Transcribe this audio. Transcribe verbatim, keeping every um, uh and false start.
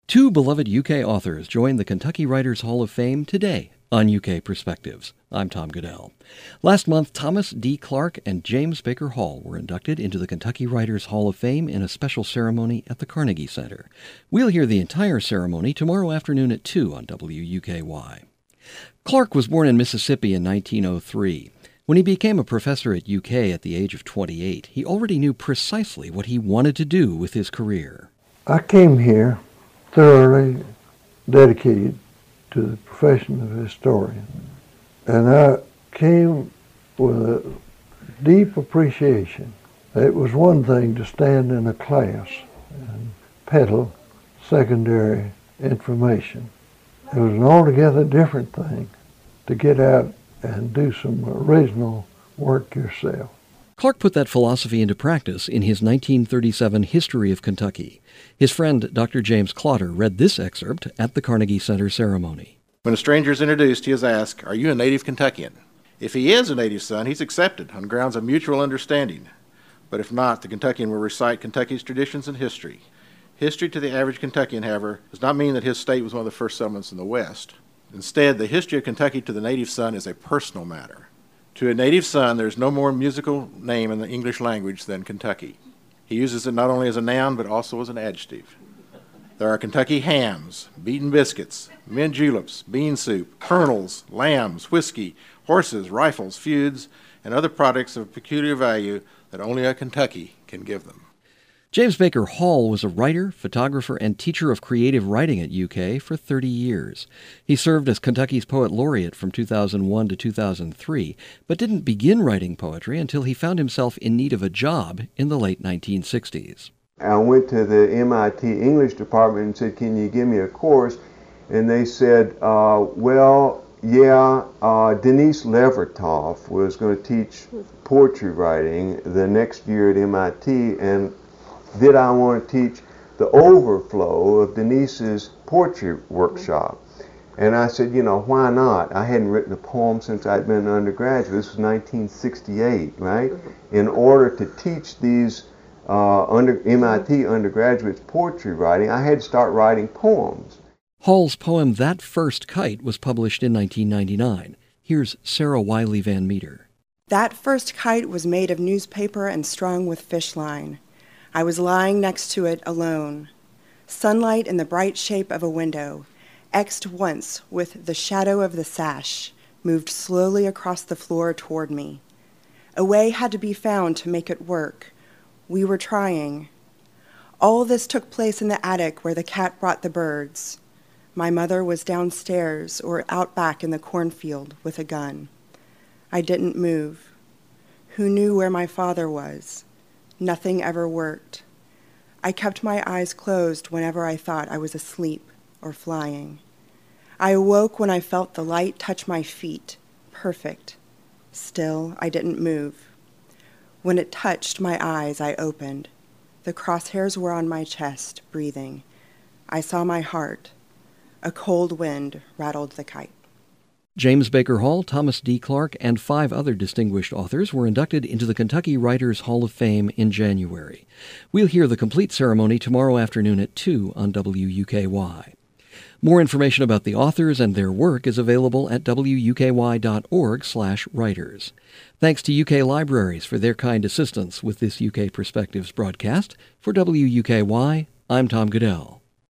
Two beloved U K authors join the Kentucky Writers Hall of Fame today on U K Perspectives. I'm Tom Goodell. Last month, Thomas D. Clark and James Baker Hall were inducted into the Kentucky Writers Hall of Fame in a special ceremony at the Carnegie Center. We'll hear the entire ceremony tomorrow afternoon at two on W U K Y. Clark was born in Mississippi in nineteen oh three. When he became a professor at U K at the age of twenty-eight, he already knew precisely what he wanted to do with his career. I came here thoroughly dedicated to the profession of historian. And I came with a deep appreciation. It was one thing to stand in a class and peddle secondary information. It was an altogether different thing to get out and do some original work yourself. Clark put that philosophy into practice in his nineteen thirty-seven History of Kentucky. His friend, Doctor James Clotter, read this excerpt at the Carnegie Center ceremony. When a stranger is introduced, he is asked, "Are you a native Kentuckian?" If he is a native son, he's accepted on grounds of mutual understanding. But if not, the Kentuckian will recite Kentucky's traditions and history. History to the average Kentuckian, however, does not mean that his state was one of the first settlements in the West. Instead, the history of Kentucky to the native son is a personal matter. To a native son, there is no more musical name in the English language than Kentucky. He uses it not only as a noun, but also as an adjective. There are Kentucky hams, beaten biscuits, mint juleps, bean soup, kernels, lambs, whiskey, horses, rifles, feuds, and other products of peculiar value that only a Kentucky can give them. James Baker Hall was a writer, photographer, and teacher of creative writing at U K for thirty years. He served as Kentucky's Poet Laureate from two thousand one to two thousand three, but didn't begin writing poetry until he found himself in need of a job in the late nineteen sixties. I went to the M I T English department and said, "Can you give me a course?" And they said, uh, well, yeah, uh, Denise Levertov was going to teach poetry writing the next year at M I T, and did I want to teach the overflow of Denise's poetry workshop? And I said, you know, why not? I hadn't written a poem since I'd been an undergraduate. This was nineteen sixty-eight, right? In order to teach these uh, under, M I T undergraduates poetry writing, I had to start writing poems. Hall's poem That First Kite was published in nineteen ninety-nine. Here's Sarah Wiley Van Meter. That first kite was made of newspaper and strung with fish line. I was lying next to it alone. Sunlight in the bright shape of a window, X'd once with the shadow of the sash, moved slowly across the floor toward me. A way had to be found to make it work. We were trying. All this took place in the attic where the cat brought the birds. My mother was downstairs or out back in the cornfield with a gun. I didn't move. Who knew where my father was? Nothing ever worked. I kept my eyes closed whenever I thought I was asleep or flying. I awoke when I felt the light touch my feet. Perfect. Still, I didn't move. When it touched my eyes, I opened. The crosshairs were on my chest, breathing. I saw my heart. A cold wind rattled the kite. James Baker Hall, Thomas D. Clark, and five other distinguished authors were inducted into the Kentucky Writers Hall of Fame in January. We'll hear the complete ceremony tomorrow afternoon at two on W U K Y. More information about the authors and their work is available at W U K Y dot org slash writers. Thanks to U K Libraries for their kind assistance with this U K Perspectives broadcast. For W U K Y, I'm Tom Goodell.